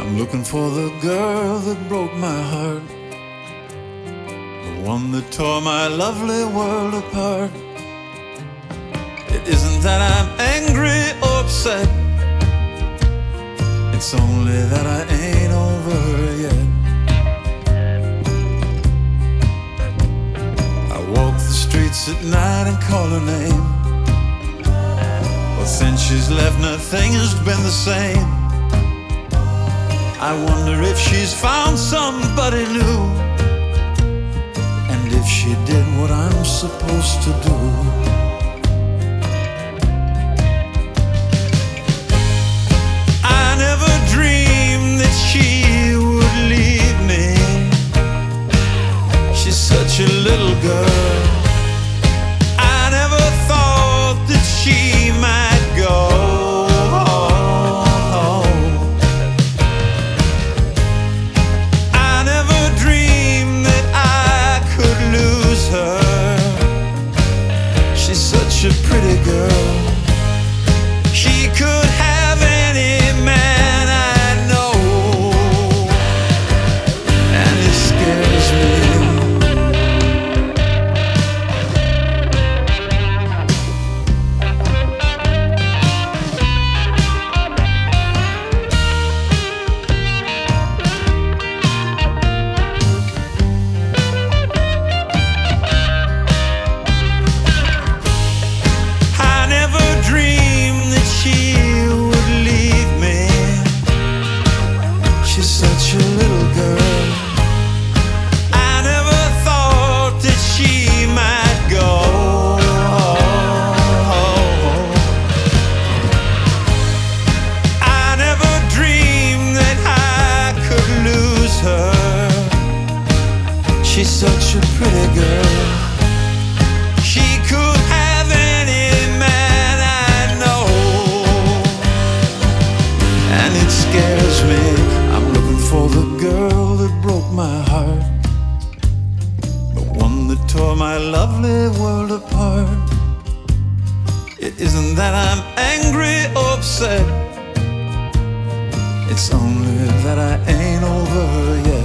Looking for the girl that broke my heart, the one that tore my lovely world apart. It isn't that I'm angry or upset, it's only that I ain't over her yet. I walk the streets at night and call her name, but since she's left nothing has been the same. I wonder if she's found somebody new, and if she did what I'm supposed to do. I never dreamed that she would leave me. She's such a little girl. I never thought that she might go. Such a pretty girl. She could have any man I know, and it scares me. Such a little girl. I never thought that she might go. I never dreamed that I could lose her. She's such a pretty girl. She could have any man I know, and it scares me. For the girl that broke my heart, the one that tore my lovely world apart. It isn't that I'm angry or upset, it's only that I ain't over her yet.